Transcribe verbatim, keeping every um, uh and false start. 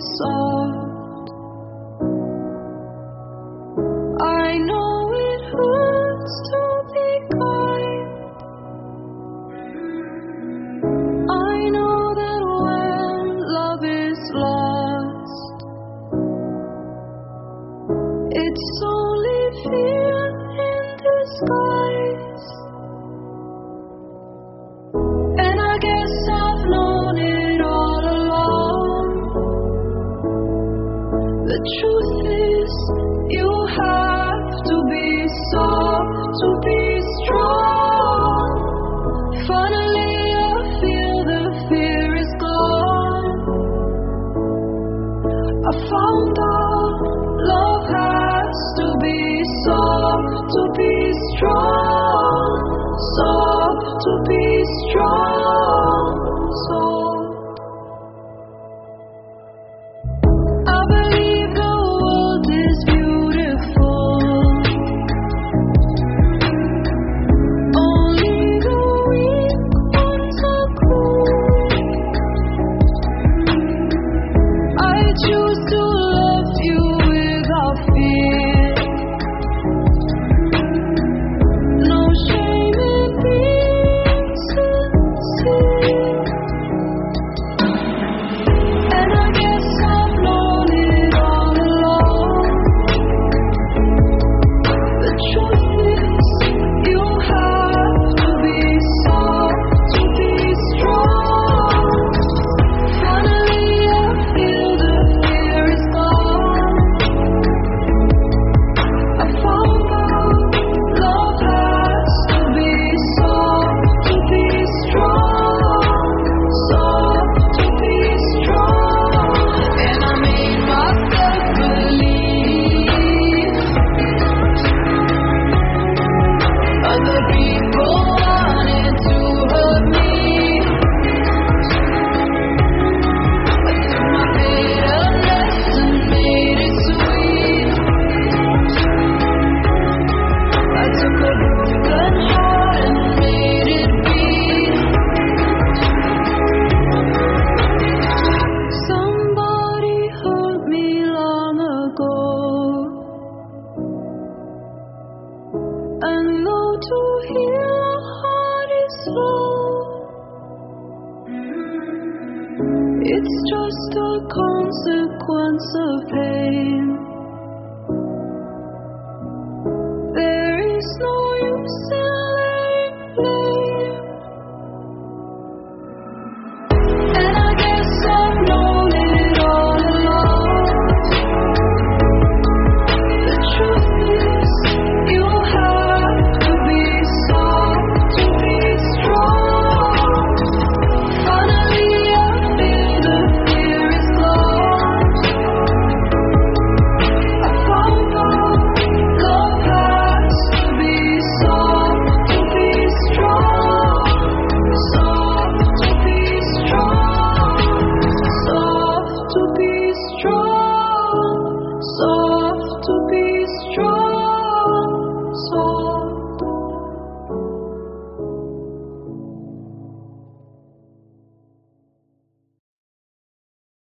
soft. I know it hurts to be kind. I know that when love is lost, it's only fear in disguise. And I guess I've known it all along. The truth is, you have to be soft to be strong. Finally, I feel the fear is gone. I found out love has to be soft to be strong. Soft to be strong. Soft. I believe the world is beautiful. Only the weak ones are cruel. I choose to love you without fear. No shame in being sincere. And I guess I've known it all along. The truth is, you have to be soft to be strong. Finally, I feel the fear is gone. I found out love has to be soft to be strong. Soft to be strong. And I made myself believe other people wanted to hurt me. I took my bitterness and made it sweet. I took a broken heart and made it beat. Somebody hurt me long ago, and though to heal a heart is slow, it's just a consequence of pain.